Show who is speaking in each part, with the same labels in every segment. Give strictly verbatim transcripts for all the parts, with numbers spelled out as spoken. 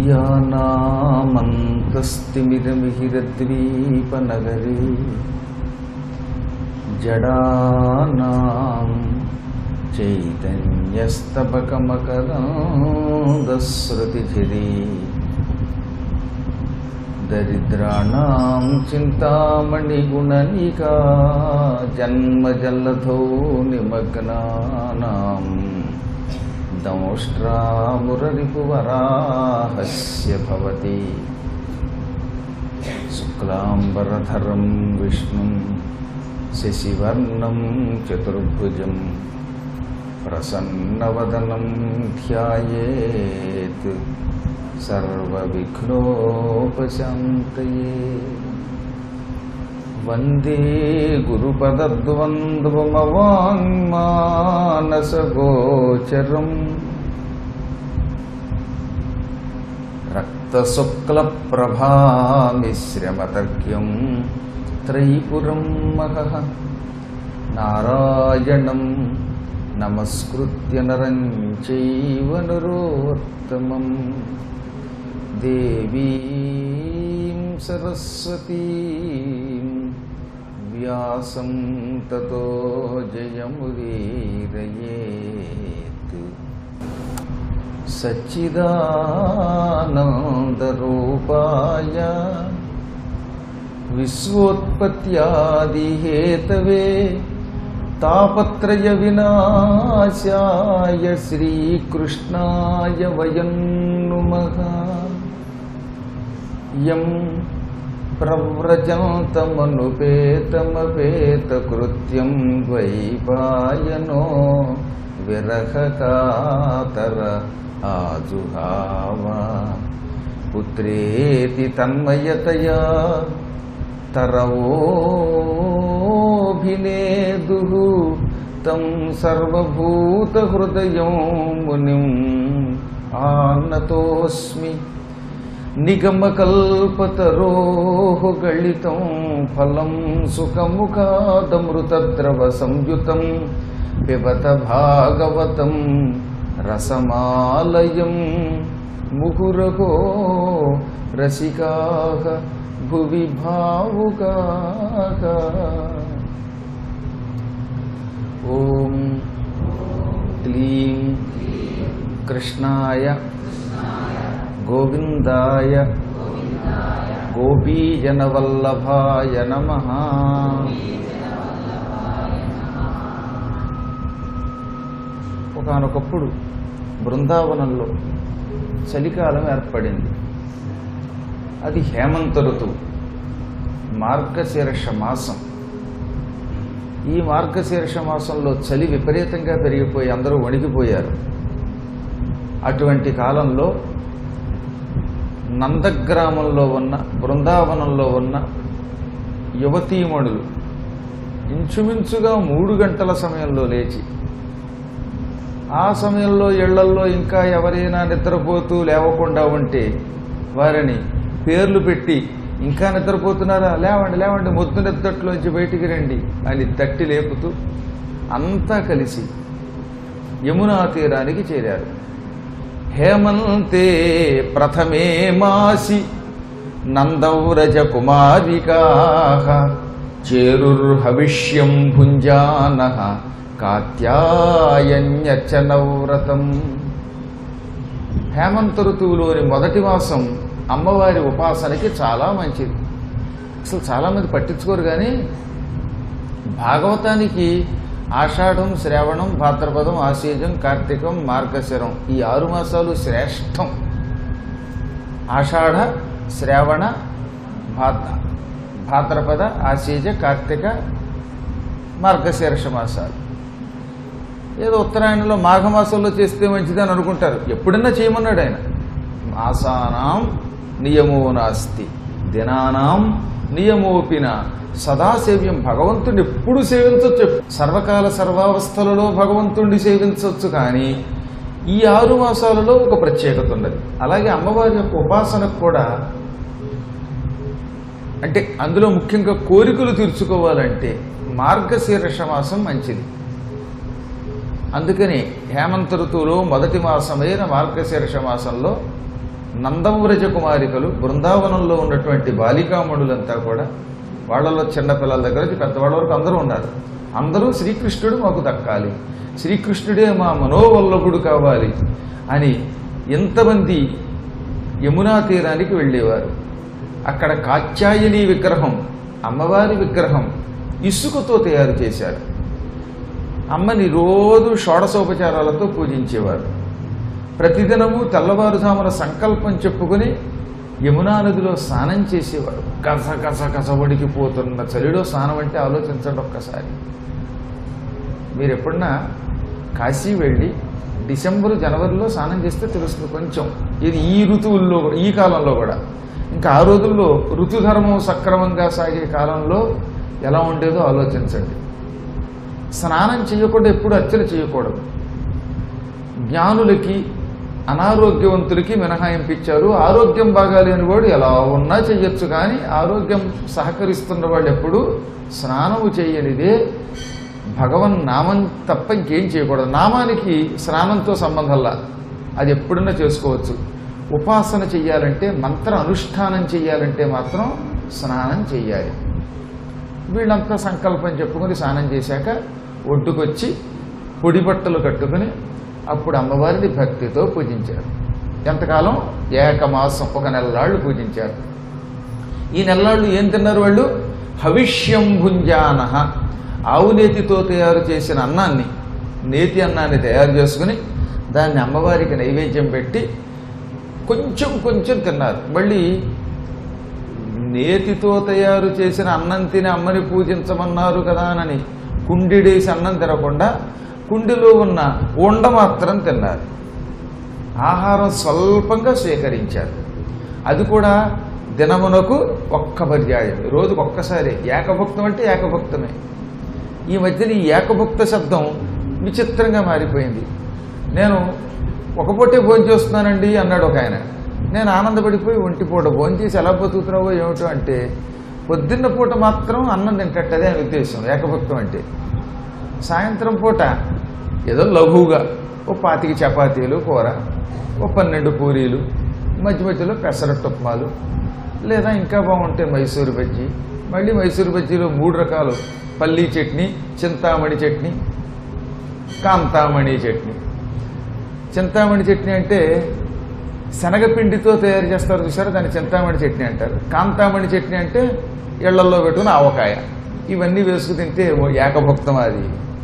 Speaker 1: అజ్ఞానామంతస్తిమిరమిహిరద్వీపనగరీ జడానాం చైతన్యస్తబకమకరాంధశ్రుతిఝరీ దరిద్రాణాం చింతామణిగుణనికా జన్మజలధో నిమగ్నానాం దంష్ట్రామురరిపువరాహస్య భవతి శుక్లాంబరధరం విష్ణుం శశివర్ణం చతుర్భుజం ప్రసన్నవదనం ధ్యాయేత్ సర్వవిఘ్నోపశాంతయే. వందే గురుపదద్వంద్వమవాङ्మానసగోచరం రక్తశుక్లప్రభామిశ్రమతర్క్యం త్రైపురం మహః. నారాయణం నమస్కృత్య నరం చైవ నరోత్తమం దేవీం సరస్వతీం వ్యాసం తతో జయముదీరయేత్. సచ్చిదానందరూపాయ విశ్వోత్పత్యాదిహేతవే తాపత్రయ వినాశాయ శ్రీకృష్ణాయ వయం నుమః. యం ప్రవ్రజంతమనుపేతమపేతకృత్యం ద్వైపాయనో విరహకాతర ఆజుహావ. పుత్రేతి తన్మయతయా తరవోభినేదుః తం సర్వభూతహృదయం మునిం ఆనతోస్మి. నిగమకల్పతరోః గళితం ఫలం సుఖముఖాదమృతద్రవ సంయుతం పిబత భాగవతం రసమాలయం ముహురహో రసికాః భువి భావుకాః. ఓం క్లీం కృష్ణాయ గోవిందాయ గోపీజనవల్లభాయ నమః. ఒకానొకప్పుడు బృందావనంలో చలికాలం ఏర్పడింది. అది హేమంత ఋతువు, మార్గశీర్ష మాసం. ఈ మార్గశీర్ష మాసంలో చలి విపరీతంగా పెరిగిపోయి అందరూ వణికిపోయారు. అటువంటి కాలంలో నందగ్రామంలో ఉన్న బృందావనంలో ఉన్న యువతీమణులు ఇంచుమించుగా మూడు గంటల సమయంలో లేచి, ఆ సమయంలో ఇళ్లల్లో ఇంకా ఎవరైనా నిద్రపోతూ లేవకుండా ఉంటే వారిని పేర్లు పెట్టి, ఇంకా నిద్రపోతున్నారా, లేవండి లేవండి, మొద్దు నిద్రట్లోంచి బయటికి రండి అని తట్టి లేపుతూ అంతా కలిసి యమునా తీరానికి చేరారు. హేమంతే ప్రథమే మాసి నందవ్రజ కుమారికాః చేరుర్హవిష్యం భుంజానః కాత్యాయన్యర్చనవ్రతం. హేమంత ఋతువులోని మొదటి మాసం అమ్మవారి ఉపాసనకి చాలా మంచిది. అసలు చాలామంది పట్టించుకోరు, కానీ భాగవతానికి ఆషాఢం, శ్రావణం, భాద్రపదం, ఆశ్వీజం, కార్తీకం, మార్గశిరం ఈ ఆరు మాసాలు శ్రేష్టం. ఆషాఢ, శ్రావణ, భాద్ర భాద్రపద, ఆశ్వీజ, కార్తీక, మార్గశీర్ష మాసాలు. ఏదో ఉత్తరాయణంలో మాఘమాసంలో చేస్తే మంచిదని అనుకుంటారు. ఎప్పుడన్నా చేయమన్నాడు ఆయన. మాసానాం నియమో నాస్తి దినానాం నియమోపిన సదాసేవ్యం. భగవంతుడిని ఎప్పుడు సేవించవచ్చు, సర్వకాల సర్వావస్థలలో భగవంతుడిని సేవించవచ్చు. కానీ ఈ ఆరు మాసాలలో ఒక ప్రత్యేకత ఉన్నది. అలాగే అమ్మవారి యొక్క ఉపాసనకు కూడా, అంటే అందులో ముఖ్యంగా కోరికలు తీర్చుకోవాలంటే మార్గశీర్ష మాసం మంచిది. అందుకని హేమంత ఋతువులో మొదటి మాసమైన మార్గశీర్ష మాసంలో నందవ్రజ కుమారికలు, బృందావనంలో ఉన్నటువంటి బాలికామణులంతా కూడా, వాళ్ళలో చిన్నపిల్లల దగ్గర నుంచి పెద్దవాళ్ళ వరకు అందరూ ఉన్నారు. అందరూ శ్రీకృష్ణుడు మాకు దక్కాలి, శ్రీకృష్ణుడే మా మనోవల్లభుడు కావాలి అని ఎంతమంది యమునా తీరానికి వెళ్ళేవారు. అక్కడ కాత్యాయని విగ్రహం, అమ్మవారి విగ్రహం ఇసుకతో తయారు చేశారు. అమ్మని రోజు షోడశోపచారాలతో పూజించేవారు. ప్రతిదినము తెల్లవారుజామున సంకల్పం చెప్పుకుని యమునా నదిలో స్నానం చేసేవారు. కస కస కస వడికిపోతున్న చలిలో స్నానం అంటే ఆలోచించండి ఒక్కసారి. మీరు ఎప్పుడన్నా కాశీ వెళ్ళి డిసెంబరు జనవరిలో స్నానం చేస్తే తెలుస్తుంది కొంచెం. ఇది ఈ ఋతువుల్లో, ఈ కాలంలో కూడా. ఇంకా ఆ రోజుల్లో ఋతుధర్మం సక్రమంగా సాగే కాలంలో ఎలా ఉండేదో ఆలోచించండి. స్నానం చేయకుండా ఎప్పుడు అర్చన చేయకూడదు. జ్ఞానులకి, అనారోగ్యవంతులకి మినహాయింపించారు. ఆరోగ్యం బాగాలేని వాడు ఎలా ఉన్నా చెయ్యొచ్చు, కానీ ఆరోగ్యం సహకరిస్తున్న వాళ్ళు ఎప్పుడు స్నానము చేయనిదే. భగవన్ నామం తప్ప ఇంకేం చేయకూడదు. నామానికి స్నానంతో సంబంధంలా, అది ఎప్పుడన్నా చేసుకోవచ్చు. ఉపాసన చెయ్యాలంటే, మంత్ర అనుష్ఠానం చెయ్యాలంటే మాత్రం స్నానం చెయ్యాలి. వీళ్ళంతా సంకల్పం చెప్పుకొని స్నానం చేశాక ఒడ్డుకొచ్చి పొడి బట్టలు కట్టుకుని అప్పుడు అమ్మవారిని భక్తితో పూజించారు. ఎంతకాలం? ఏకమాసం, ఒక నెలలాళ్ళు పూజించారు. ఈ నెలలాళ్ళు ఏం తిన్నారు వాళ్ళు? హవిష్యం భుంజానః, ఆవు నేతితో తయారు చేసిన అన్నాన్ని, నేతి అన్నాన్ని తయారు చేసుకుని దాన్ని అమ్మవారికి నైవేద్యం పెట్టి కొంచెం కొంచెం తిన్నారు. మళ్ళీ నేతితో తయారు చేసిన అన్నం తిని అమ్మని పూజించమన్నారు కదా అని కుండిడేసి అన్నం తినకుండా కుండిలో ఉన్న ఉండ మాత్రం తిన్నారు. ఆహారం స్వల్పంగా స్వీకరించారు. అది కూడా దినమునకు ఒక్క పర్యాయం, రోజుకు ఒక్కసారి. ఏకభుక్తం అంటే ఏకభుక్తమే. ఈ మధ్యన ఈ ఏకభుక్త శబ్దం విచిత్రంగా మారిపోయింది. నేను ఒక పూటే భోజనం చేస్తున్నానండి అన్నాడు ఒక ఆయన. నేను ఆనందపడిపోయి ఒంటి పూట భోజనం చేసి ఎలా బతుకుతున్నావో ఏమిటో అంటే, పొద్దున్న పూట మాత్రం అన్నం తింటట్టదే అని ఉద్దేశం ఏకభుక్తం అంటే. సాయంత్రం పూట ఏదో లఘువుగా ఓ పాతికి చపాతీలు కూర, ఓ పన్నెండు పూరీలు, మధ్య మధ్యలో పెసరట్టు ఉప్మాలు, లేదా ఇంకా బాగుంటే మైసూరు బజ్జీ. మళ్ళీ మైసూరు బజ్జీలో మూడు రకాలు: పల్లీ చట్నీ, చింతామణి చట్నీ, కాంతామణి చట్నీ. చింతామణి చట్నీ అంటే శనగపిండితో తయారు చేస్తారు చూసారా, దాన్ని చింతామణి చట్నీ అంటారు. కాంతామణి చట్నీ అంటే ఇళ్లల్లో పెట్టుకుని ఆవకాయ. ఇవన్నీ వేసుకు తింటే ఏకభుక్తం. అది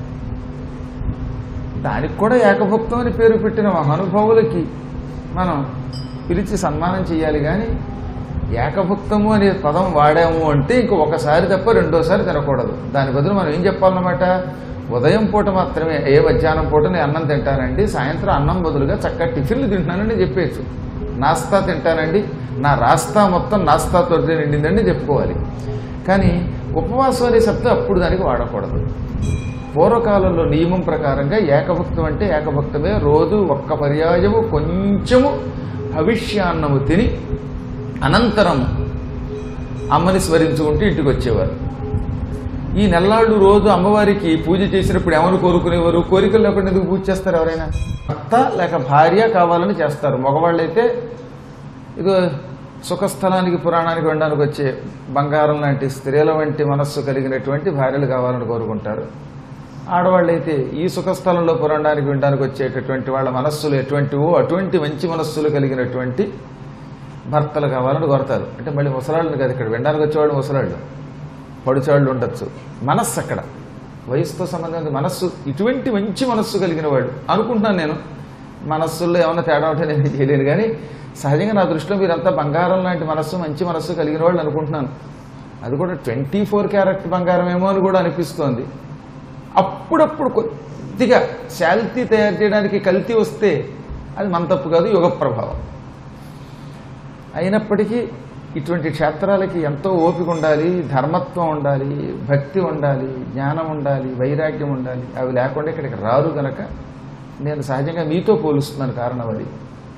Speaker 1: దానికి కూడా ఏకభుక్తం అని పేరు పెట్టిన మహానుభావులకి మనం పిలిచి సన్మానం చేయాలి. కానీ ఏకభుక్తము అనే పదం వాడాము అంటే ఇంక ఒకసారి తప్ప రెండోసారి తినకూడదు. దాని బదులు మనం ఏం చెప్పాలన్నమాట, ఉదయం పూట మాత్రమే, ఏ మధ్యాహ్నం పూట నేను అన్నం తింటానండి, సాయంత్రం అన్నం బదులుగా చక్కగా టిఫిన్లు తింటున్నానండి చెప్పేచ్చు. నాస్తా తింటానండి, నా రాస్తా మొత్తం నాస్తాతో నిండిందండి చెప్పుకోవాలి. కానీ ఉపవాసం అనే శబ్దం అప్పుడు దానికి వాడకూడదు. పూర్వకాలంలో నియమం ప్రకారంగా ఏకభుక్తం అంటే ఏకభుక్తమే. రోజు ఒక్క పర్యాయము కొంచెము భవిష్యాన్నము తిని అనంతరం అమ్మని స్మరించుకుంటూ ఇంటికి వచ్చేవారు. ఈ నెల్లాళ్ళు రోజు అమ్మవారికి పూజ చేసినప్పుడు ఏమని కోరుకునేవారు? కోరికలు లేకుండా ఎందుకు పూజ చేస్తారు ఎవరైనా? భర్త లేక భార్య కావాలని చేస్తారు. మగవాళ్ళైతే ఇదో సుఖస్థలానికి పురాణానికి వెళ్ళడానికి వచ్చే బంగారం లాంటి స్త్రీల వంటి మనస్సు కలిగినటువంటి భార్యలు కావాలని కోరుకుంటారు. ఆడవాళ్ళైతే ఈ సుఖస్థలంలో పురాణానికి వినడానికి వచ్చేటటువంటి వాళ్ళ మనస్సులు ఎటువంటివో అటువంటి మంచి మనస్సులు కలిగినటువంటి భర్తలు కావాలని కోరతారు. అంటే మళ్ళీ ముసలాళ్ళని కాదు, ఇక్కడ వినడానికి వచ్చేవాళ్ళు ముసలాళ్ళు, పడుచాళ్ళు ఉండొచ్చు. మనస్సు అక్కడ వయసుతో సంబంధం, మనస్సు ఇటువంటి మంచి మనస్సు కలిగిన వాడు అనుకుంటున్నాను నేను. మనస్సుల్లో ఏమన్నా తేడా ఉంటే నేను చేయలేను, కానీ సహజంగా నా దృష్టిలో మీరంతా బంగారం లాంటి మనస్సు, మంచి మనస్సు కలిగిన వాళ్ళు అనుకుంటున్నాను. అది కూడా ట్వంటీ ఫోర్ క్యారెట్ బంగారం ఏమో అని కూడా అనిపిస్తోంది. అప్పుడప్పుడు కొద్దిగా శాల్తీ తయారు చేయడానికి కల్తీ వస్తే అది మన తప్పు కాదు, యుగ ప్రభావం. అయినప్పటికీ ఇటువంటి క్షేత్రాలకి ఎంతో ఓపిక ఉండాలి, ధర్మత్వం ఉండాలి, భక్తి ఉండాలి, జ్ఞానం ఉండాలి, వైరాగ్యం ఉండాలి. అవి లేకుండా ఇక్కడికి రారు కనుక నేను సహజంగా మీతో పోలుస్తున్నాను. కారణం అది.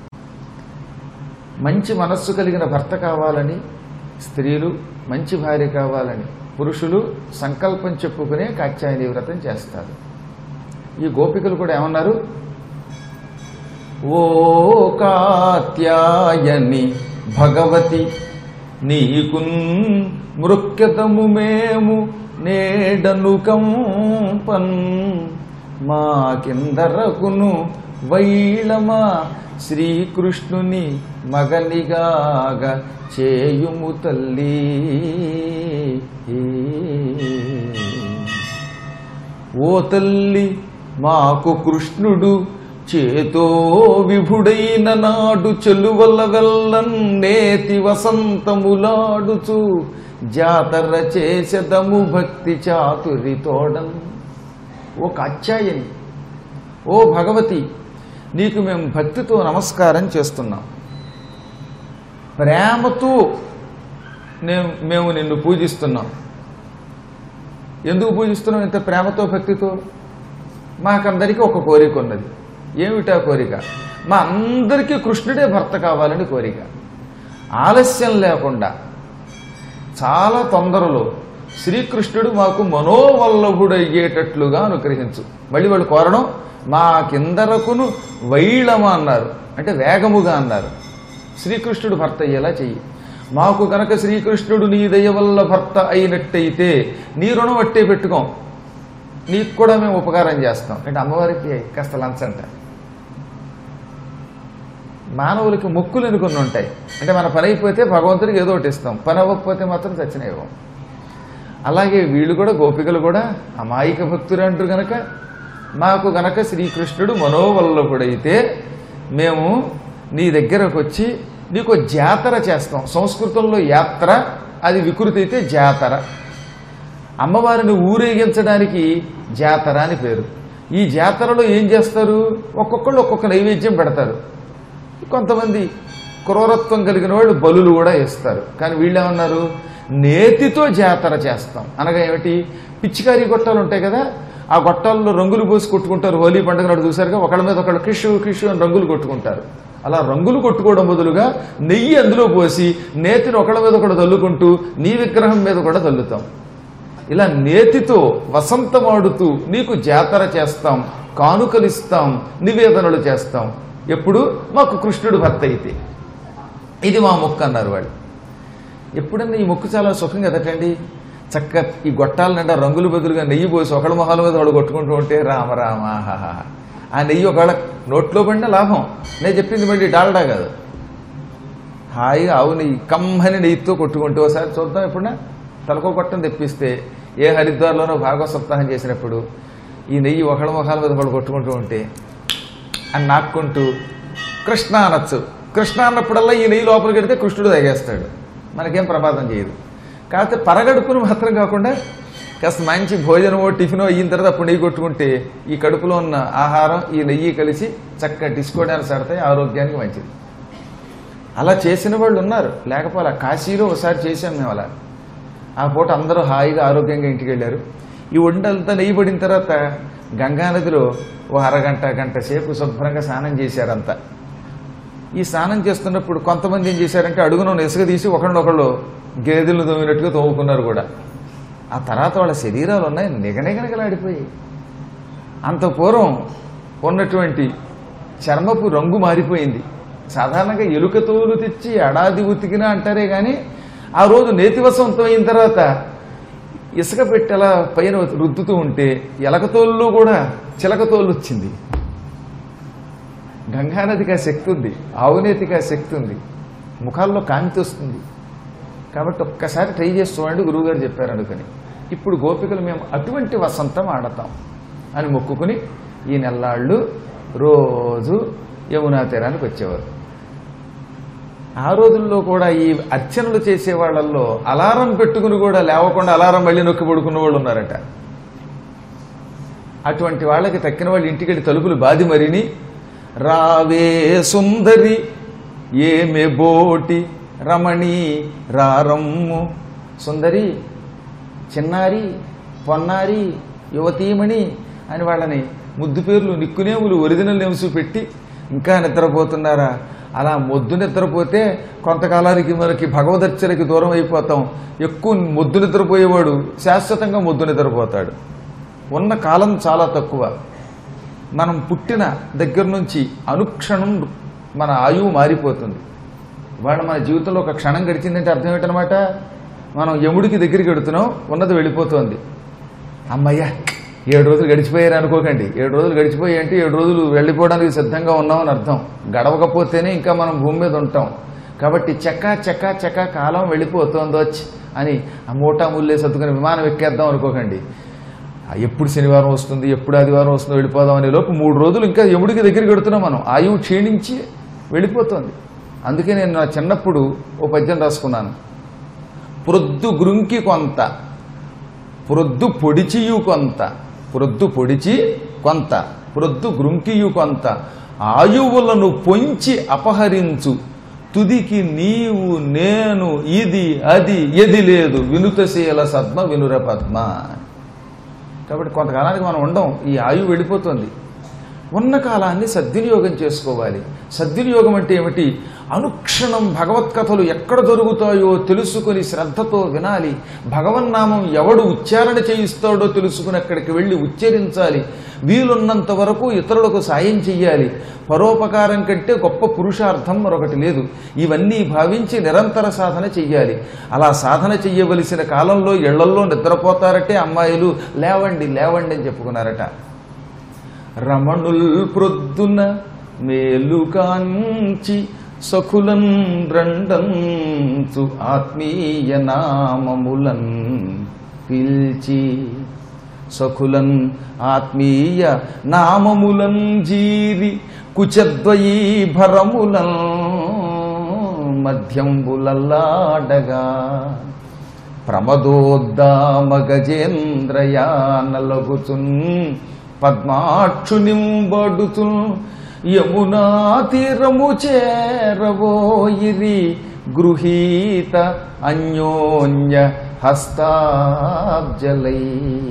Speaker 1: మంచి మనస్సు కలిగిన భర్త కావాలని స్త్రీలు, మంచి భార్య కావాలని పురుషులు సంకల్పం చెప్పుకునే కాత్యాయని వ్రతం చేస్తారు. ఈ గోపికలు కూడా ఏమన్నారు? ఓ కాత్యాయని భగవతి నీకున్ మృక్యతము మేము నేడను కంపన్ మా కిందరకును వైళమా శ్రీకృష్ణుని మగనిగాగ చేయుము తల్లి. ఓ తల్లి మాకు కృష్ణుడు చేతో విభుడైన నాడు చెలువల వెల్లన్నేతి వసంతములాడుచు జాతర చేసెదము భక్తి చాతురితోడన్. ఓ కాత్యాయని, ఓ భగవతి, నీకు మేము భక్తితో నమస్కారం చేస్తున్నాం. ప్రేమతో నేను మేము నిన్ను పూజిస్తున్నాం. ఎందుకు పూజిస్తున్నాం ఇంత ప్రేమతో భక్తితో? మాకందరికీ ఒక కోరిక ఉన్నది. ఏమిటా కోరిక? మా అందరికీ కృష్ణుడే భర్త కావాలని కోరిక. ఆలస్యం లేకుండా చాలా తొందరలో శ్రీకృష్ణుడు మాకు మనోవల్లభుడయ్యేటట్లుగా అనుగ్రహించు. మళ్ళీ వాళ్ళు కోరడం మా కిందరకును వైళమ అన్నారు, అంటే వేగముగా అన్నారు. శ్రీకృష్ణుడు భర్త అయ్యేలా చెయ్యి. మాకు కనుక శ్రీకృష్ణుడు నీ దయ వల్ల భర్త అయినట్టయితే నీ రుణం అట్టే పెట్టుకోం, నీకు కూడా మేము ఉపకారం చేస్తాం. అంటే అమ్మవారికి కాస్త లంచంట. మానవులకి మొక్కులు కొన్ని ఉంటాయి. అంటే మన పని అయిపోతే భగవంతుడికి ఏదో ఒకటి ఇస్తాం, పని అవ్వకపోతే మాత్రం చచ్చిన ఇవ్వం. అలాగే వీళ్ళు కూడా, గోపికలు కూడా అమాయక భక్తులు అంటారు కనుక మాకు గనక శ్రీకృష్ణుడు మనోవల్లభుడైతే మేము నీ దగ్గరకు వచ్చి నీకు జాతర చేస్తాం. సంస్కృతంలో యాత్ర, అది వికృతి అయితే జాతర. అమ్మవారిని ఊరేగించడానికి జాతర అని పేరు. ఈ జాతరలో ఏం చేస్తారు? ఒక్కొక్కళ్ళు ఒక్కొక్క నైవేద్యం పెడతారు. కొంతమంది క్రూరత్వం కలిగిన వాళ్ళు బలులు కూడా ఇస్తారు. కానీ వీళ్ళు ఏమన్నారు? నేతితో జాతర చేస్తాం. అనగా ఏమిటి? పిచ్చికారీ గొట్టాలు ఉంటాయి కదా, ఆ గొట్టాల్లో రంగులు పోసి కొట్టుకుంటారు. హోలీ పండుగ నాడు చూసారుగా, ఒకళ్ళ మీద ఒకళ్ళు కిషు కిషు అని రంగులు కొట్టుకుంటారు. అలా రంగులు కొట్టుకోవడం బదులుగా నెయ్యి అందులో పోసి నేతిని ఒకళ్ళ మీద ఒకళ్ళు తల్లుకుంటూ నీ విగ్రహం మీద కూడా తల్లుతాం. ఇలా నేతితో వసంతమాడుతూ నీకు జాతర చేస్తాం, కానుకలిస్తాం, నివేదనలు చేస్తాం. ఎప్పుడు? మాకు కృష్ణుడు భర్త అయితే. ఇది మా మొక్కు అన్నారు వాళ్ళు. ఎప్పుడన్నా ఈ మొక్కు చాలా సుఖం కదటండి. చక్క ఈ గొట్టాల నిండా రంగులు బదులుగా నెయ్యి పోసి ఒకళ్ళ మొహాల మీద వాళ్ళు కొట్టుకుంటూ ఉంటే రామ రామ హాహా. ఆ నెయ్యి ఒకవేళ నోట్లో పడిన లాభం. నేను చెప్పింది మళ్ళీ డాల్డా కాదు, హాయిగా ఆవు నెయ్యి కమ్మని నెయ్యితో కొట్టుకుంటూ ఒకసారి చూద్దాం. ఎప్పుడన్నా తలకో కొట్టం తెప్పిస్తే ఏ హరిద్వార్లోనో భాగవత సప్తాహం చేసినప్పుడు ఈ నెయ్యి ఒకళ్ళ మొహాల మీద ఒకళ్ళు కొట్టుకుంటూ ఉంటే అని నాక్కుంటూ కృష్ణ అనొచ్చు. కృష్ణ అన్నప్పుడల్లా ఈ నెయ్యి లోపలికి వెడితే కృష్ణుడు తాగేస్తాడు, మనకేం ప్రమాదం చేయదు. కాకపోతే పరగడుపును మాత్రం కాకుండా కాస్త మంచి భోజనమో టిఫినో అయిన తర్వాత అప్పుడు నెయ్యి కొట్టుకుంటే ఈ కడుపులో ఉన్న ఆహారం ఈ నెయ్యి కలిసి చక్కగా డిస్కో డాన్స్ ఆడతాయి, ఆరోగ్యానికి మంచిది. అలా చేసిన వాళ్ళు ఉన్నారు, లేకపోతే కాశీలో ఒకసారి చేశాం మేము అలా. ఆ పూట అందరూ హాయిగా ఆరోగ్యంగా ఇంటికి వెళ్ళారు. ఈ వంటంతా నెయ్యి పడిన తర్వాత గంగానదిలో ఓ అరగంట గంట సేపు శుభ్రంగా స్నానం చేశారంతా. ఈ స్నానం చేస్తున్నప్పుడు కొంతమంది ఏం చేశారంటే అడుగున ఇసుక తీసి ఒకళ్ళొకళ్ళు గేదెలు తోమినట్టుగా తోముకున్నారు కూడా. ఆ తర్వాత వాళ్ళ శరీరాలు ఉన్నాయి నిగనిగనగలాడిపోయి. అంత పూర్వం ఉన్నటువంటి చర్మపు రంగు మారిపోయింది. సాధారణంగా ఎలుక తోలు తెచ్చి ఏడాది ఉతికినా అంటారే కానీ ఆ రోజు నేతివసంతం అయిన తర్వాత ఇసుక పెట్టి అలా పైన రుద్దుతూ ఉంటే ఎలకతోళ్ళు కూడా చిలకతోళ్ళు వచ్చింది. గంగానదికి ఆ శక్తి ఉంది, ఆవునేతికి ఆ శక్తి ఉంది, ముఖాల్లో కాంతి వస్తుంది. కాబట్టి ఒక్కసారి ట్రై చేసి చూడండి గురువుగారు చెప్పారు అనుకుని. ఇప్పుడు గోపికలు మేము అటువంటి వసంతం ఆడతాం అని మొక్కుకుని ఈ నెల్లాళ్ళు రోజు యమునా తీరానికి వచ్చేవారు. ఆ రోజుల్లో కూడా ఈ అర్చనలు చేసే వాళ్ళల్లో అలారం పెట్టుకుని కూడా లేవకుండా అలారం మళ్ళీ నొక్కి పడుకున్న వాళ్ళు ఉన్నారట. అటువంటి వాళ్ళకి తక్కిన వాళ్ళు ఇంటికెళ్ళి తలుపులు బాది మరిని రావే సుందరి ఏమే బోటి రమణి రారమ్ము. సుందరి, చిన్నారి, పొన్నారి, యువతీమణి అని వాళ్ళని ముద్దు పేర్లు నిక్కునేములు ఒరిజినల్ నేమ్స్ పెట్టి ఇంకా నిద్రపోతున్నారా? అలా మొద్దు నిద్రపోతే కొంతకాలానికి మనకి భగవదర్చనకి దూరం అయిపోతాం. ఎక్కువ మొద్దు నిద్రపోయేవాడు శాశ్వతంగా మొద్దు నిద్రపోతాడు. ఉన్న కాలం చాలా తక్కువ. మనం పుట్టిన దగ్గర నుంచి అనుక్షణం మన ఆయువు మారిపోతుంది. ఇవాళ మన జీవితంలో ఒక క్షణం గడిచిందంటే అర్థం ఏంటనమాట, మనం యముడికి దగ్గరికి వెడుతున్నాం, ఉన్నది వెళ్ళిపోతుంది. అమ్మయ్య ఏడు రోజులు గడిచిపోయారు అనుకోకండి. ఏడు రోజులు గడిచిపోయి అంటే ఏడు రోజులు వెళ్ళిపోవడానికి సిద్ధంగా ఉన్నామని అర్థం. గడవకపోతేనే ఇంకా మనం భూమి మీద ఉంటాం. కాబట్టి చక్కా చక్కా చక్కా కాలం వెళ్ళిపోతుందో అని ఆ మూటా ముల్లే సర్దుకుని విమానం ఎక్కేద్దాం అనుకోకండి. ఎప్పుడు శనివారం వస్తుంది, ఎప్పుడు ఆదివారం వస్తుందో వెళ్ళిపోదాం అనే లోపు మూడు రోజులు ఇంకా యముడికి దగ్గరికి వెడుతున్నాం మనం. ఆయువు క్షీణించి వెళ్ళిపోతుంది. అందుకే నేను నా చిన్నప్పుడు ఓ పద్యం రాసుకున్నాను. ప్రొద్దు గృంకి కొంత, ప్రొద్దు పొడిచియు కొంత, ప్రొద్దు పొడిచి కొంత, ప్రొద్దు గృంకియు కొంత, ఆయువులను పొంచి అపహరించు, తుదికి నీవు నేను ఇది అది ఎది లేదు, వినుతశీల సద్మ వినుర పద్మ. కాబట్టి కొంతకాలానికి మనం ఉండం, ఈ ఆయువు వెళ్ళిపోతుంది. ఉన్న కాలాన్ని సద్వినియోగం చేసుకోవాలి. సద్వినియోగం అంటే ఏమిటి? అనుక్షణం భగవత్కథలు ఎక్కడ దొరుకుతాయో తెలుసుకుని శ్రద్ధతో వినాలి. భగవన్నామం ఎవడు ఉచ్చారణ చేయిస్తాడో తెలుసుకుని అక్కడికి వెళ్ళి ఉచ్చరించాలి. వీలున్నంత వరకు ఇతరులకు సాయం చెయ్యాలి. పరోపకారం కంటే గొప్ప పురుషార్థం మరొకటి లేదు. ఇవన్నీ భావించి నిరంతర సాధన చెయ్యాలి. అలా సాధన చెయ్యవలసిన కాలంలో ఇళ్లల్లో నిద్రపోతారటే అమ్మాయిలు లేవండి లేవండి అని చెప్పుకున్నారట. రమణుల్ ప్రొద్దున మేలుకాంచి సఖులన్ రెండంచు ఆత్మీయ నామములన్ పిల్చి, సఖులన్ ఆత్మీయ నామములన్ జీరి కుచద్వయీ భరములన్ మధ్యంబులల్లాడగా, ప్రమదోద్దామ గజేంద్రయానలగుచున్ పద్మాక్షునింబడుచున్ యమునా తీరము చేరవోయిరి గృహీత అన్యోన్య హస్తాబ్జలై.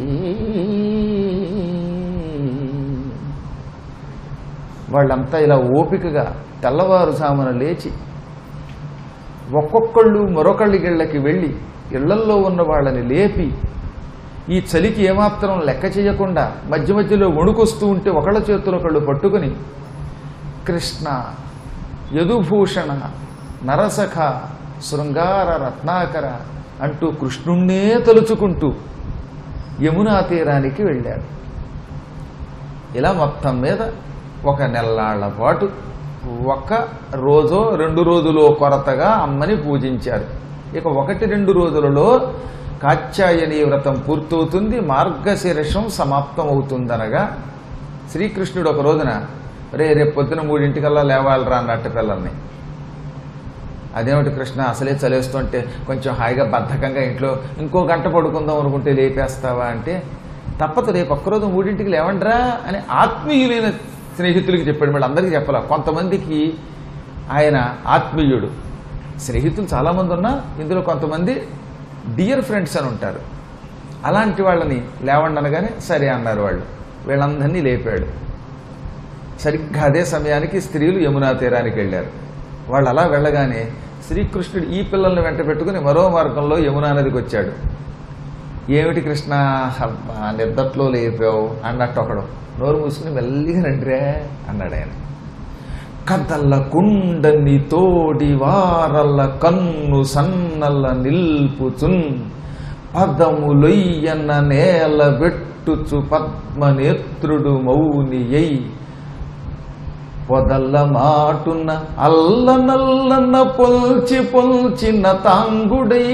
Speaker 1: వాళ్ళంతా ఇలా ఓపికగా తెల్లవారుజామున లేచి ఒక్కొక్కళ్ళు మరొకళ్ళకి వెళ్ళి ఇళ్లల్లో ఉన్న వాళ్ళని లేపి, ఈ చలికి ఏమాత్రం లెక్క చేయకుండా మధ్య మధ్యలో వణుకొస్తూ ఉంటే ఒకళ్ళ చేతులు ఒకళ్ళు పట్టుకుని కృష్ణ యదుభూషణ నరసఖ శృంగార రత్నాకర అంటూ కృష్ణుణ్ణే తలుచుకుంటూ యమునా తీరానికి వెళ్ళాడు. ఇలా మొత్తం మీద ఒక నెల్లాళ్ల పాటు ఒక రోజో రెండు రోజులో కొరతగా అమ్మని పూజించారు. ఇక ఒకటి రెండు రోజులలో కాత్యాయని వ్రతం పూర్తవుతుంది, మార్గశీర్షం సమాప్తం అవుతుందనగా శ్రీకృష్ణుడు ఒక రోజున రే రేపు పొద్దున మూడింటికల్లా లేవాలరా అన్నట్టు పిల్లల్ని. అదేమిటి కృష్ణ అసలే చలేస్తుంటే కొంచెం హాయిగా బద్ధకంగా ఇంట్లో ఇంకో గంట పడుకుందాం అనుకుంటే లేపేస్తావా అంటే, తప్పదు రేపు ఒక్కరోజు మూడింటికి లేవండ్రా అని ఆత్మీయులైన స్నేహితులకి చెప్పాడు. మళ్ళీ అందరికీ చెప్పాల. కొంతమందికి ఆయన ఆత్మీయుడు. స్నేహితులు చాలామంది ఉన్నా ఇందులో కొంతమంది డియర్ ఫ్రెండ్స్ అని ఉంటారు. అలాంటి వాళ్ళని లేవండి అనగానే సరే అన్నారు వాళ్ళు. వీళ్ళందరినీ లేపాడు. సరిగ్గా అదే సమయానికి స్త్రీలు యమునా తీరానికి వెళ్ళారు. వాళ్ళు అలా వెళ్ళగానే శ్రీకృష్ణుడు ఈ పిల్లల్ని వెంట పెట్టుకుని మరో మార్గంలో యమునా నదికి వచ్చాడు. ఏమిటి కృష్ణ నిద్దట్లో లేపావు అన్నట్టు ఒకడు నోరు మూసుకుని మెల్లిగా రండిరే అన్నాడు ఆయన. కదల్ల కుండని తోడి వారల్ల కన్ను సన్నల్ల నిల్పుచున్ పదములొయ్యన్న నేల వెట్టుచు పద్మనేత్రుడు మౌనియై పొదల్ల మాటున్న అల్ల నల్లన్న పొల్చి పొల్చిన తాంగుడై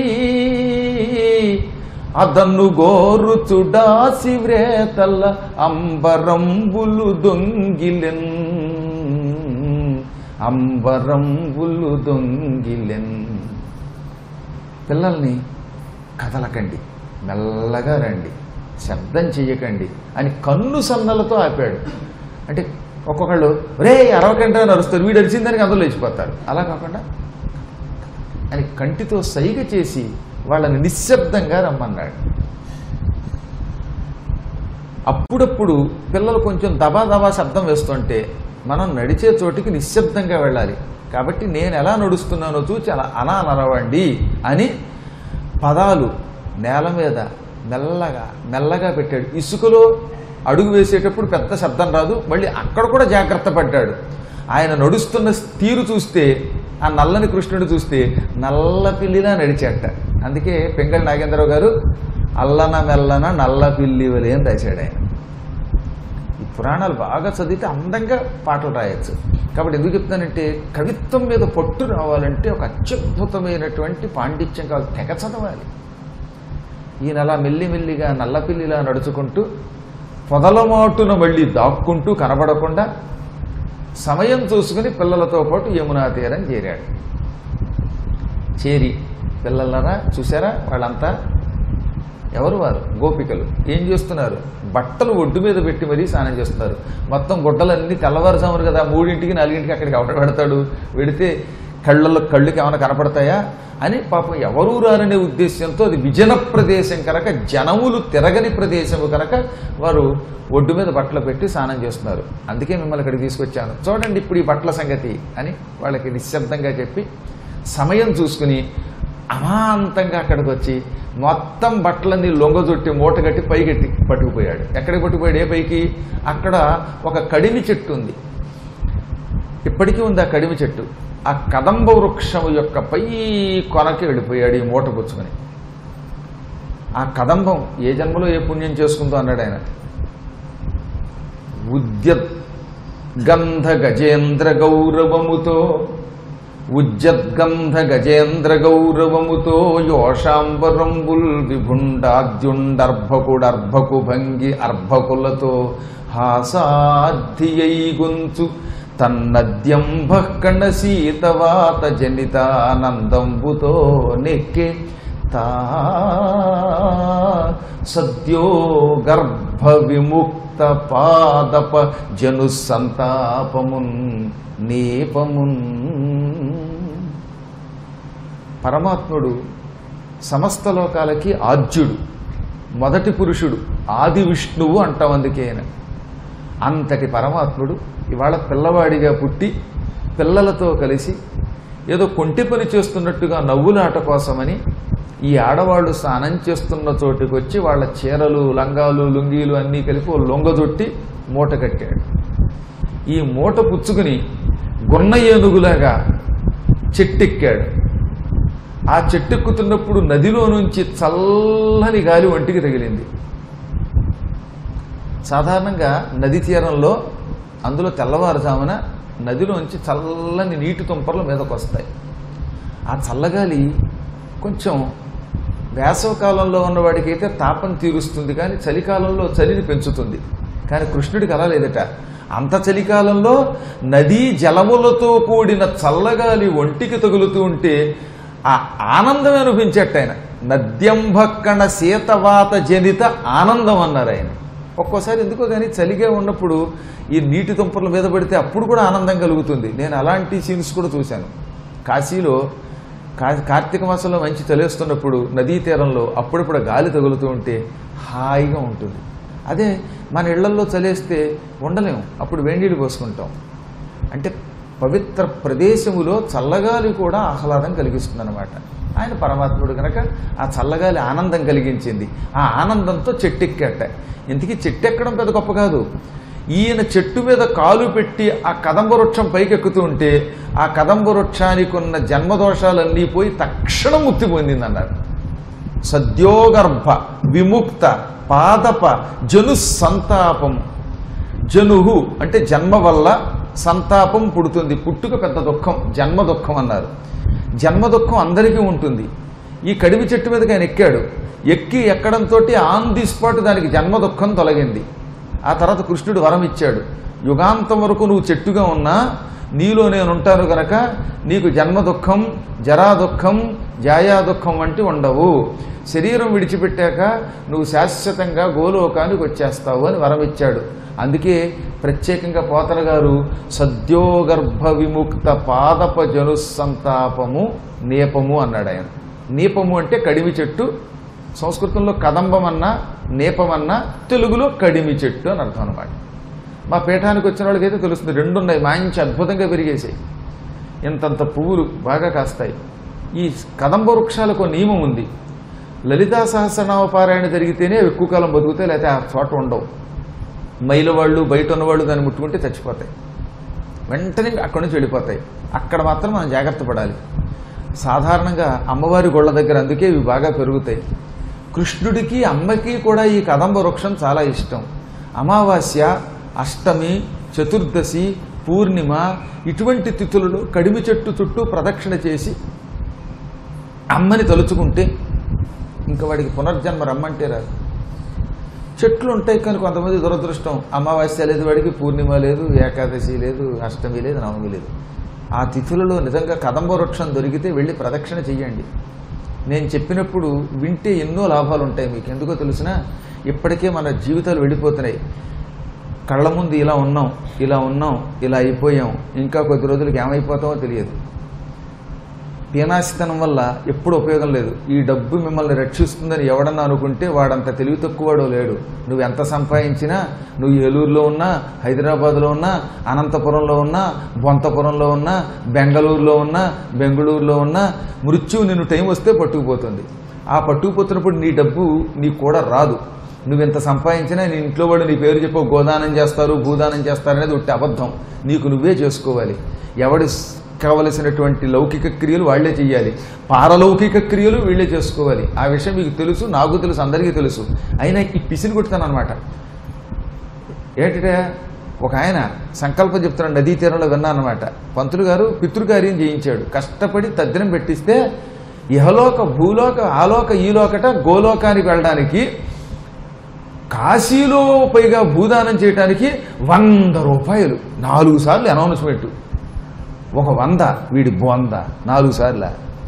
Speaker 1: అదన్ను గోరుచుడాసి వ్రేతల్ల అంబరంబులు దొంగిలెన్ అంబరంబులు దొంగిలెన్. పిల్లల్ని కదలకండి, మెల్లగా రండి, శబ్దం చెయ్యకండి అని కన్ను సన్నలతో ఆపాడు. అంటే ఒక్కొక్కళ్ళు రే అరవకంటే నడుస్తారు, వీడు అరిచిందానికి అందరూ లేచిపోతారు. అలా కాకుండా అని కంటితో సైగ చేసి వాళ్ళని నిశ్శబ్దంగా రమ్మన్నాడు. అప్పుడప్పుడు పిల్లలు కొంచెం దబా దబా శబ్దం వేస్తుంటే మనం నడిచే చోటికి నిశ్శబ్దంగా వెళ్ళాలి. కాబట్టి నేను ఎలా నడుస్తున్నానో చూచి అలా అలా నడవండి అని పదాలు నేల మీద మెల్లగా మెల్లగా పెట్టాడు. ఇసుకలో అడుగు వేసేటప్పుడు పెద్ద శబ్దం రాదు. మళ్ళీ అక్కడ కూడా జాగ్రత్త పడ్డాడు. ఆయన నడుస్తున్న తీరు చూస్తే, ఆ నల్లని కృష్ణుడు చూస్తే నల్ల పిల్లిలా నడిచాట. అందుకే పెంగళి నాగేంద్రరావు గారు అల్లన మెల్లన నల్ల పిల్లి వలే అని రాశాడు ఆయన. ఈ పురాణాలు బాగా చదివితే అందంగా పాటలు రాయొచ్చు. కాబట్టి ఎందుకు చెప్తానంటే, కవిత్వం మీద పట్టు రావాలంటే ఒక అత్యద్భుతమైనటువంటి పాండిత్యం కావాలి, తెగ చదవాలి. ఈయన అలా మెల్లిమెల్లిగా నల్లపిల్లిలా నడుచుకుంటూ పొదలమాటున మళ్ళీ దాక్కుంటూ కనబడకుండా సమయం చూసుకుని పిల్లలతో పాటు యమునా తీరం చేరాడు. చేరి పిల్లలరా చూసారా, వాళ్ళంతా ఎవరు? వారు గోపికలు. ఏం చేస్తున్నారు? బట్టలు ఒడ్డు మీద పెట్టి మరీ స్నానం చేస్తున్నారు. మొత్తం గుడ్డలన్నీ తెల్లవారుజామును కదా, మూడింటికి నాలుగింటికి అక్కడికి ఎవడ పెడతాడు. వెడితే కళ్ళల్లో కళ్ళుకి ఏమైనా కనపడతాయా అని పాపం ఎవరూ రారనే ఉద్దేశంతో, అది విజన ప్రదేశం కనుక, జనములు తిరగని ప్రదేశము కనుక వారు ఒడ్డు మీద బట్టలు పెట్టి స్నానం చేస్తున్నారు. అందుకే మిమ్మల్ని ఇక్కడికి తీసుకొచ్చాను, చూడండి ఇప్పుడు ఈ బట్టల సంగతి అని వాళ్ళకి నిశ్శబ్దంగా చెప్పి సమయం చూసుకుని అమాంతంగా అక్కడికి వచ్చి మొత్తం బట్టలన్నీ లొంగజొట్టి మూటగట్టి పైకెట్టి పట్టుకుపోయాడు. ఎక్కడికి పట్టుకుపోయాడు? ఏ పైకి? అక్కడ ఒక కడిమి చెట్టు ఉంది, ఇప్పటికీ ఉంది ఆ కడిమి చెట్టు. ఆ కదంబ వృక్షము యొక్క పై కొనకి వెళ్ళిపోయాడు ఈ మూట పుచ్చుకొని. ఆ కదంబం ఏ జన్మలో ఏ పుణ్యం చేసుకుందో అన్నాడు ఆయన. ఉద్యద్గంధ గజేంద్ర గౌరవముతో ఉజ్జద్గంధ గజేంద్ర గౌరవముతో యోషాంబరంబుల్ విభుండాద్యుండర్భకుడర్భకు భంగి అర్భకులతో హాసాధ్యై గొంచు తన్నద్యంభ కణశీతవాత జనితానందంబుతో నెక్కే తా సద్యో గర్భ విముక్త పాదప జను సంతాపమున్ నీపమున్. పరమాత్ముడు సమస్త లోకాలకి ఆద్యుడు, మొదటి పురుషుడు, ఆది విష్ణువు అంటాం. అందుకే అంతటి పరమాత్ముడు ఇవాళ పిల్లవాడిగా పుట్టి పిల్లలతో కలిసి ఏదో కొంటి పని చేస్తున్నట్టుగా నవ్వులాట కోసమని ఈ ఆడవాళ్లు స్నానం చేస్తున్న చోటుకి వచ్చి వాళ్ళ చీరలు, లంగాలు, లుంగీలు అన్నీ కలిపి ఓ లొంగజొట్టి మూట కట్టాడు. ఈ మూట పుచ్చుకుని గున్న ఏనుగులాగా చెట్టెక్కాడు. ఆ చెట్టెక్కుతున్నప్పుడు నదిలో నుంచి చల్లని గాలి ఒంటికి తగిలింది. సాధారణంగా నది తీరంలో, అందులో తెల్లవారుజామున నదిలోంచి చల్లని నీటి తుంపర్లు మీదకు వస్తాయి. ఆ చల్లగాలి కొంచెం వేసవకాలంలో ఉన్నవాడికి అయితే తాపం తీరుస్తుంది, కానీ చలికాలంలో చలిని పెంచుతుంది. కానీ కృష్ణుడికి అలా లేదట. అంత చలికాలంలో నదీ జలములతో కూడిన చల్లగాలి ఒంటికి తగులుతూ ఉంటే ఆ ఆనందం అనిపించట్టు ఆయన. నద్యంభక్కణ శీతవాత జనిత ఆనందం అన్నారు ఆయన. ఒక్కోసారి ఎందుకో కానీ చలిగా ఉన్నప్పుడు ఈ నీటి తుంపర్ల మీద పడితే అప్పుడు కూడా ఆనందం కలుగుతుంది. నేను అలాంటి సీన్స్ కూడా చూశాను. కాశీలో కా కార్తీక మాసంలో మంచి చలేస్తున్నప్పుడు నదీ తీరంలో అప్పుడప్పుడు గాలి తగులుతూ ఉంటే హాయిగా ఉంటుంది. అదే మన ఇళ్లల్లో చలేస్తే ఉండలేము, అప్పుడు వేడినీళ్ళు పోసుకుంటాం. అంటే పవిత్ర ప్రదేశములో చల్లగాలి కూడా ఆహ్లాదం కలిగిస్తుందన్నమాట. ఆయన పరమాత్ముడు కనుక ఆ చల్లగాలి ఆనందం కలిగించింది. ఆ ఆనందంతో చెట్టెక్కట. ఇంతకీ చెట్టెక్కడం పెద్ద గొప్ప కాదు. ఈయన చెట్టు మీద కాలు పెట్టి ఆ కదంబ వృక్షం పైకెక్కుతూ ఉంటే ఆ కదంబ వృక్షానికి ఉన్న జన్మదోషాలన్నీ పోయి తక్షణం ముక్తి పొందిందన్నారు. సద్యోగర్భ విముక్త పాదప జను సంతాపం. జనుహు అంటే జన్మ వల్ల సంతాపం పుడుతుంది. పుట్టుక పెద్ద దుఃఖం, జన్మ దుఃఖం అన్నారు. జన్మ దుఃఖం అందరికీ ఉంటుంది. ఈ కడిమి చెట్టు మీదకి ఆయన ఎక్కాడు. ఎక్కి ఎక్కడంతో ఆన్ ది స్పాట్ దానికి జన్మ దుఃఖం తొలగింది. ఆ తర్వాత కృష్ణుడు వరం ఇచ్చాడు, యుగాంతం వరకు నువ్వు చెట్టుగా ఉన్నా నీలో నేను ఉంటాను గనక నీకు జన్మ దుఃఖం, జరా దుఃఖం, జాయా దుఃఖం వంటి ఉండవు. శరీరం విడిచిపెట్టాక నువ్వు శాశ్వతంగా గోలోకానికి వచ్చేస్తావు అని వరం ఇచ్చాడు. అందుకే ప్రత్యేకంగా పోతన గారు సద్యోగర్భ విముక్త పాదప జను సంతాపము నేపము అన్నాడు ఆయన. నీపము అంటే కడిమి చెట్టు. సంస్కృతంలో కదంబం అన్నా నేపమన్నా తెలుగులో కడిమి చెట్టు అని అర్థం అన్నమాట. మా పీఠానికి వచ్చిన వాళ్ళకైతే తెలుస్తుంది, రెండున్నాయి, మంచి అద్భుతంగా పెరిగేసాయి. ఇంతంత పువ్వులు బాగా కాస్తాయి. ఈ కదంబ వృక్షాలకు నియమం ఉంది. లలితా సహస్రనామ పారాయణ జరిగితేనే ఎక్కువ కాలం బతుకుతాయి, లేకపోతే ఆ చోట ఉండవు. మైల వాళ్ళు బయట ఉన్నవాళ్ళు దాన్ని ముట్టుకుంటే చచ్చిపోతాయి, వెంటనే అక్కడి నుంచి వెళ్ళిపోతాయి. అక్కడ మాత్రం మనం జాగ్రత్త పడాలి. సాధారణంగా అమ్మవారి గొళ్ళ దగ్గర అందుకే ఇవి బాగా పెరుగుతాయి. కృష్ణుడికి అమ్మకి కూడా ఈ కదంబ వృక్షం చాలా ఇష్టం. అమావాస్య, అష్టమి, చతుర్దశి, పూర్ణిమ ఇటువంటి తిథులలో కడిమి చెట్టు చుట్టూ ప్రదక్షిణ చేసి అమ్మని తలుచుకుంటే ఇంకా వాడికి పునర్జన్మ రమ్మంటే రాదు. చెట్లు ఉంటాయి కానీ కొంతమంది దురదృష్టం, అమావాస్య లేదు వాడికి, పూర్ణిమ లేదు, ఏకాదశి లేదు, అష్టమి లేదు, నవమి లేదు. ఆ తిథులలో నిజంగా కదంబ వృక్షం దొరికితే వెళ్ళి ప్రదక్షిణ చెయ్యండి. నేను చెప్పినప్పుడు వింటే ఎన్నో లాభాలు ఉంటాయి మీకు. ఎందుకో తెలిసినా ఇప్పటికే మన జీవితాలు వెళ్ళిపోతున్నాయి. కళ్ళ ముందు ఇలా ఉన్నాం, ఇలా ఉన్నాం, ఇలా అయిపోయాం, ఇంకా కొద్ది రోజులకి ఏమైపోతామో తెలియదు. పీనాశితనం వల్ల ఎప్పుడు ఉపయోగం లేదు. ఈ డబ్బు మిమ్మల్ని రక్షిస్తుందని ఎవడన్నా అనుకుంటే వాడంత తెలివి తక్కువవాడో లేడు. నువ్వు ఎంత సంపాదించినా, నువ్వు ఏలూరులో ఉన్నా, హైదరాబాద్లో ఉన్నా, అనంతపురంలో ఉన్నా, బొంతపురంలో ఉన్నా, బెంగళూరులో ఉన్నా, బెంగళూరులో ఉన్నా, మృత్యువు నిన్ను టైం వస్తే పట్టుకుపోతుంది. ఆ పట్టుకుపోతున్నప్పుడు నీ డబ్బు నీకు కూడా రాదు. నువ్వెంత సంపాదించినా నీ ఇంట్లో వాళ్ళు నీ పేరు చెప్పు గోదానం చేస్తారు, భూదానం చేస్తారు అనేది ఒకటి అబద్ధం. నీకు నువ్వే చేసుకోవాలి. ఎవడి కావలసినటువంటి లౌకిక క్రియలు వాళ్లే చేయాలి, పారలౌకిక క్రియలు వీళ్లే చేసుకోవాలి. ఆ విషయం మీకు తెలుసు, నాకు తెలుసు, అందరికీ తెలుసు. అయినా ఈ పిసిని కొట్టుతాను అనమాట. ఏంటంటే ఒక ఆయన సంకల్పం చెప్తున్నాడు, నదీ తీరంలో విన్నానమాట. పంతులు గారు పితృకార్యం చేయించాడు, కష్టపడి తద్దినం పెట్టిస్తే ఇహలోక, భూలోక, ఆలోక, ఈలోకట గోలోకానికి వెళ్ళడానికి కాశీలో పైగా భూదానం చేయడానికి వంద రూపాయలు నాలుగు సార్లు అనౌన్స్మెంట్. ఒక వంద వీడి బొంద నాలుగు సార్ల.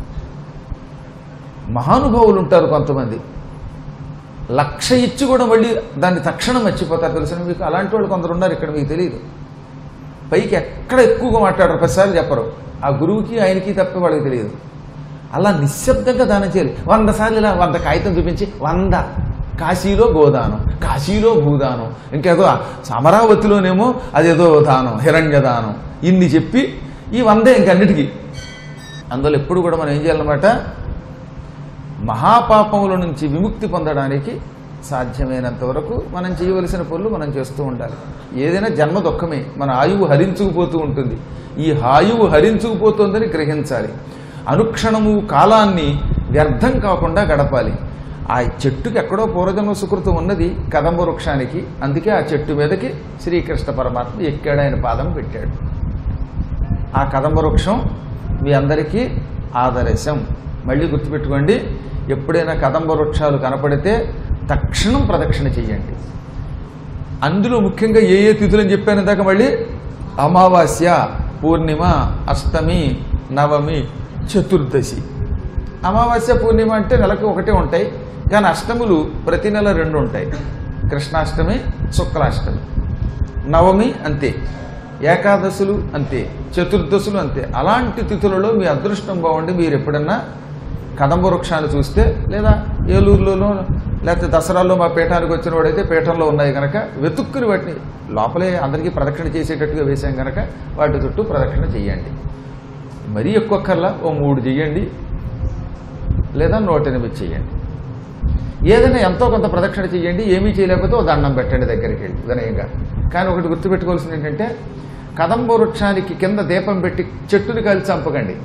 Speaker 1: మహానుభావులు ఉంటారు కొంతమంది, లక్ష ఇచ్చి కూడా మళ్ళీ దాన్ని తక్షణం మర్చిపోతారు. తెలిసిన మీకు అలాంటి వాళ్ళు కొందరు ఉన్నారు ఇక్కడ, మీకు తెలియదు. పైకి ఎక్కడ ఎక్కువగా మాట్లాడరు, పదిసార్లు చెప్పరు. ఆ గురువుకి ఆయనకి తప్ప వాళ్ళకి తెలియదు. అలా నిశ్శబ్దంగా దానం చేయాలి. వంద సార్లు ఇలా వంద కాగితం చూపించి వంద కాశీలో గోదానం, కాశీలో భూదానం, ఇంకేదో అమరావతిలోనేమో అదేదో దానం, హిరణ్య దానం, ఇన్ని చెప్పి ఈ వందే ఇంకన్నిటికీ. అందులో ఎప్పుడు కూడా మనం ఏం చేయాలన్నమాట, మహాపాపముల నుంచి విముక్తి పొందడానికి సాధ్యమైనంత వరకు మనం చేయవలసిన పనులు మనం చేస్తూ ఉండాలి. ఏదైనా జన్మ దుఃఖమే, మన ఆయువు హరించుకుపోతూ ఉంటుంది. ఈ ఆయువు హరించుకుపోతుందని గ్రహించాలి. అనుక్షణము కాలాన్ని వ్యర్థం కాకుండా గడపాలి. ఆ చెట్టుకి ఎక్కడో పూర్వజన్మ సుకృతం ఉన్నది కదంబ వృక్షానికి. అందుకే ఆ చెట్టు మీదకి శ్రీకృష్ణ పరమాత్మ ఎక్కాడు, ఆయన పాదం పెట్టాడు. ఆ కదంబ వృక్షం మీ అందరికీ ఆదర్శం. మళ్ళీ గుర్తుపెట్టుకోండి, ఎప్పుడైనా కదంబ వృక్షాలు కనపడితే తక్షణం ప్రదక్షిణ చెయ్యండి. అందులో ముఖ్యంగా ఏ ఏ తిథులని చెప్పాను ఇందాక, మళ్ళీ అమావాస్య, పూర్ణిమ, అష్టమి, నవమి, చతుర్దశి. అమావాస్య, పూర్ణిమ అంటే నెలకు ఒకటే ఉంటాయి, కానీ అష్టములు ప్రతి నెల రెండు ఉంటాయి. కృష్ణాష్టమి, శుక్లాష్టమి. నవమి అంతే, ఏకాదశులు అంతే, చతుర్దశులు అంతే. అలాంటి తిథులలో మీ అదృష్టం బాగుండి మీరు ఎప్పుడన్నా కదంబ వృక్షాన్ని చూస్తే, లేదా ఏలూరులోనో లేకపోతే దసరాల్లో మా పీఠానికి వచ్చిన వాడైతే పీఠంలో ఉన్నాయి కనుక వెతుక్కుని వాటిని లోపలే అందరికీ ప్రదక్షిణ చేసేటట్టుగా వేసాం కనుక వాటి చుట్టూ ప్రదక్షిణ చెయ్యండి. మరీ ఎక్కువ కల్లా ఓ మూడు చెయ్యండి, లేదా నూట ఎనిమిది చెయ్యండి. ఏదైనా ఎంతో కొంత ప్రదక్షిణ చెయ్యండి. ఏమీ చేయలేకపోతే ఓ దండం పెట్టండి దగ్గరికి వెళ్ళి వినయంగా. కానీ ఒకటి గుర్తుపెట్టుకోవాల్సింది ఏంటంటే, కదంబ వృక్షానికి కింద దీపం పెట్టి చెట్టుని కాల్చి చంపకండి.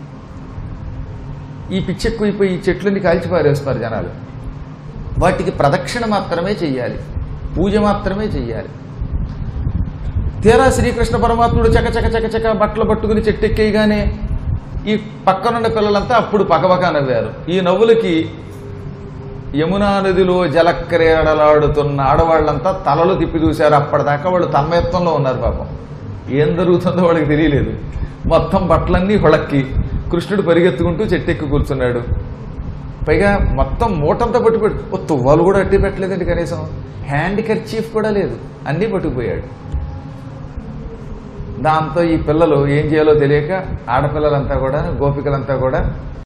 Speaker 1: ఈ పిచ్చెక్కువైపోయి ఈ చెట్లని కాల్చి పారేస్తున్నారు జనాలు. వాటికి ప్రదక్షిణ మాత్రమే చెయ్యాలి, పూజ మాత్రమే చెయ్యాలి. తీరా శ్రీకృష్ణ పరమాత్ముడు చక చక చక చక బట్టలు పట్టుకుని చెట్టెక్కేయగానే ఈ పక్కనున్న పిల్లలంతా అప్పుడు పకపక నవ్వారు. ఈ నవ్వులకి యమునా నదిలో జలక్రీడలాడుతున్న ఆడవాళ్ళంతా తలలు తిప్పి చూశారు. అప్పటిదాకా వాళ్ళు తన్మయత్వంలో ఉన్నారు. పాపం ఏం జరుగుతుందో వాళ్ళకి తెలియలేదు. మొత్తం బట్టలన్నీ హొళక్కి కృష్ణుడు పరిగెత్తుకుంటూ చెట్టెక్కి కూర్చున్నాడు. పైగా మొత్తం మూటంతా పట్టుకోడు. ఓ తువ్వాలు కూడా అట్టి పెట్టలేదండి, కనీసం హ్యాండ్ కర్చీఫ్ కూడా లేదు, అన్నీ పట్టుకుపోయాడు. దాంతో ఈ పిల్లలు ఏం చేయాలో తెలియక ఆడపిల్లలంతా కూడా, గోపికలంతా కూడా